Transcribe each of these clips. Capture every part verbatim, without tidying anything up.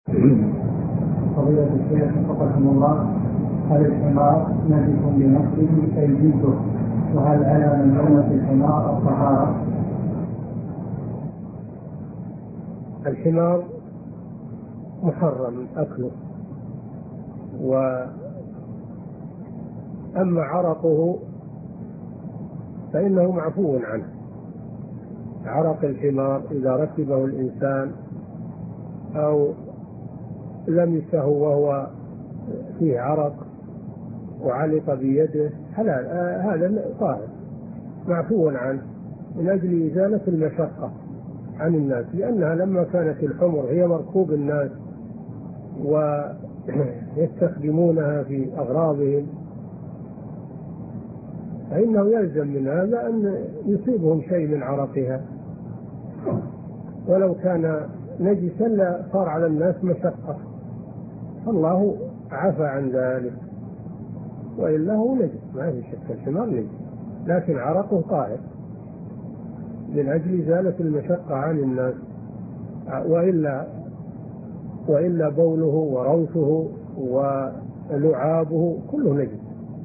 فضيلة الشيخ وفقكم الله، هل الحمار نجس بنفسه أي جلده؟ وهل على من لمس الحمار الطهارة؟ الحمار محرم أكله، وأما عرقه فإنه معفو عنه. عرق الحمار إذا ركبه الإنسان أو لمسه وهو فيه عرق وعلق بيده حلال، آه هذا طاهر معفو عنه من أجل إزالة المشقة عن الناس، لأنها لما كانت الحمر هي مركوب الناس ويستخدمونها في أغراضهم فإنه يلزم من هذا أن يصيبهم شيء من عرقها، ولو كان نجسا لا صار على الناس مشقة، الله عفى عن ذلك، وإلا هو نجس ما في شك، الحمار نجس، لكن عرقه طاهر من أجل إزالة المشقة عن الناس، وإلا وإلا بوله وروثه ولعابه كله نجس،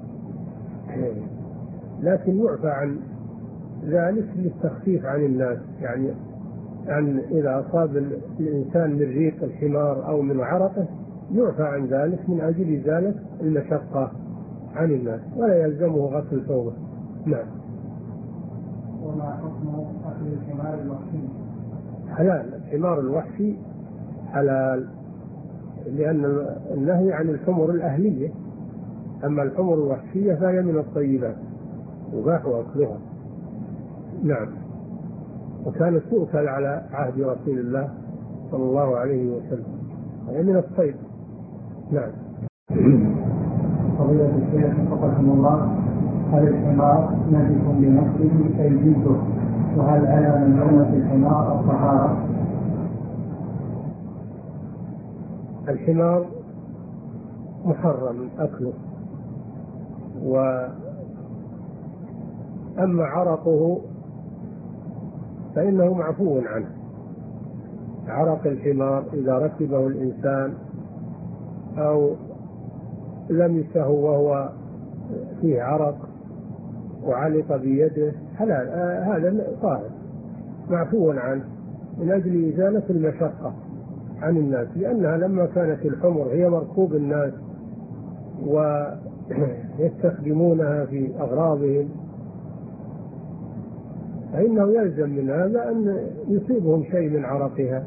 لكن يعفى عن ذلك للتخفيف عن الناس، يعني أن إذا أصاب الإنسان من ريق الحمار أو من عرقه يعفى عن ذلك من أجل إزالة المشقة عن الناس، ولا يلزمه غسل ثوبه. نعم. وما حكم أكل الحمار الوحشي؟ حلال، الحمار الوحشي حلال، لأن النهي عن الحمر الأهلية، أما الحمر الوحشية فهي من الطيبات يباح أكلها. نعم. وكانت تؤكل على عهد رسول الله صلى الله عليه وسلم، هي من الصيد. نعم. فضيلة الشيخ وفقكم الله، هل الحمار نجس بنفسه أي جلده؟ وهل على من لمس الحمار الطهارة؟ الحمار محرم أكله، وأما عرقه فإنه معفو عنه. عرق الحمار إذا ركبه الإنسان أو لمسه وهو فيه عرق وعلق بيده حلال، آه هذا طاهر معفو عنه من أجل إزالة المشقة عن الناس، لأنها لما كانت الحمر هي مركوب الناس ويستخدمونها في أغراضهم فإنه يلزم من هذا أن يصيبهم شيء من عرقها،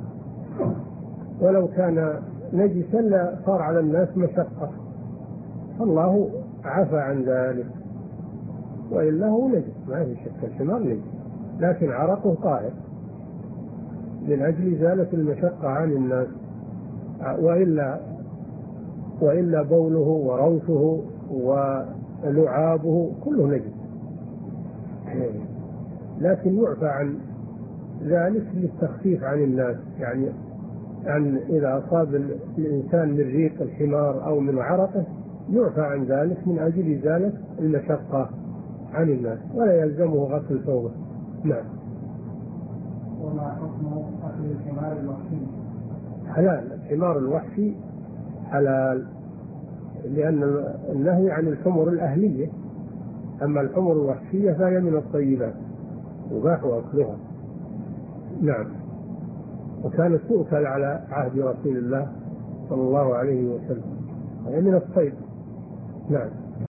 ولو كان نجسا لا صار على الناس مشقة، الله عفى عن ذلك، وإلا هو نجس ما في شك، الحمار نجس، لكن عرقه طاهر من أجل إزالة المشقة عن الناس، وإلا وإلا بوله وروثه ولعابه كله نجس، لكن يعفى عن ذلك للتخفيف عن الناس، يعني أن إذا أصاب الإنسان من ريق الحمار أو من عرقه يعفى عن ذلك من أجل إزالة المشقة عن الناس، ولا يلزمه غسل ثوبه. نعم. وما حكم أكل الحمار الوحشي؟ حلال، الحمار الوحشي حلال، لأن النهي عن الحمر الأهلية، أما الحمر الوحشية فهي من الطيبات يباح أكلها. نعم. وكانت تؤكل على عهد رسول الله صلى الله عليه وسلم، هي من الصيد. نعم.